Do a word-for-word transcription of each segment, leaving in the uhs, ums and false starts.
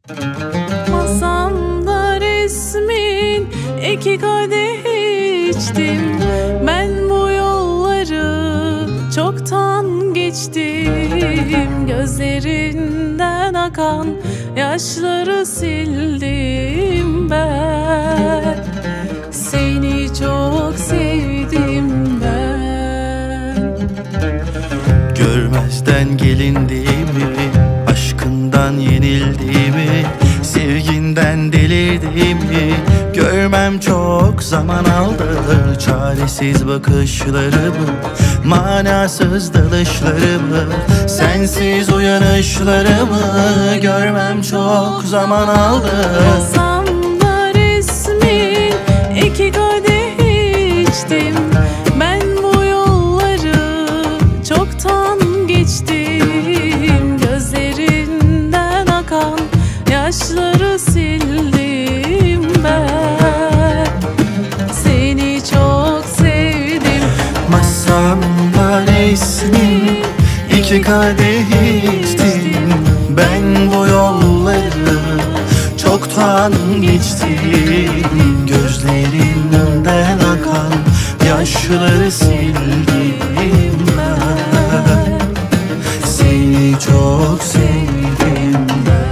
Masamda resmin iki kadeh içtim. Ben bu yolları çoktan geçtim. Gözlerinden akan yaşları sildim ben. Seni çok sevdim ben. Görmezden gelindiğimi, aşkından yenildiğimi, sevginden delirdiğimi görmem çok zaman aldı. Çaresiz bakışlarımı, manasız dalışlarımı, sensiz uyanışlarımı görmem çok zaman aldı. Masamda resmin iki kadeh içtim. Ben bu yolları çoktan geçtim. Gözlerinden akan yaşları sildim ben. Seni çok sevdim. Masamda resmin iki kadeh içtim. Ben bu yolları çoktan geçtim. Gözlerinden akan yaşları sildim ben. Seni çok sevdim ben.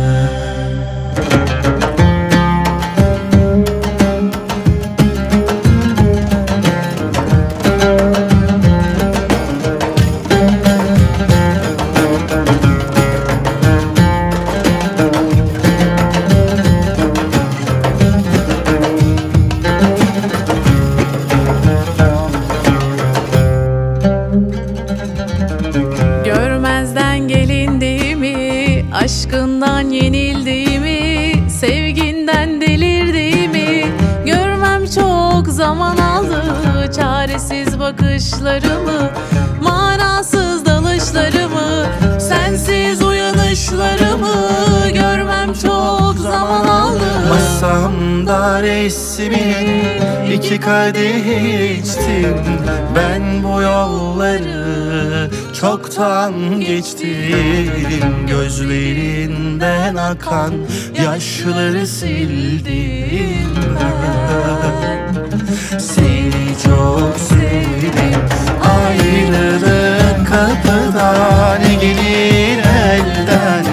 Görmezden gelindiğimi, aşkından yenildiğimi, sevginden delirdiğimi görmem çok zaman aldı. Çaresiz bakışlarımı, manasız dalışlarımı, sensiz uyanışlarımı görmem çok zaman aldı. Masamda resmin iki kadeh içtim. Ben bu yolları çoktan geçtim. Gözlerinden akan yaşları sildim ben. Seni çok sevdim. Ayrılık kapıdan gelir elden.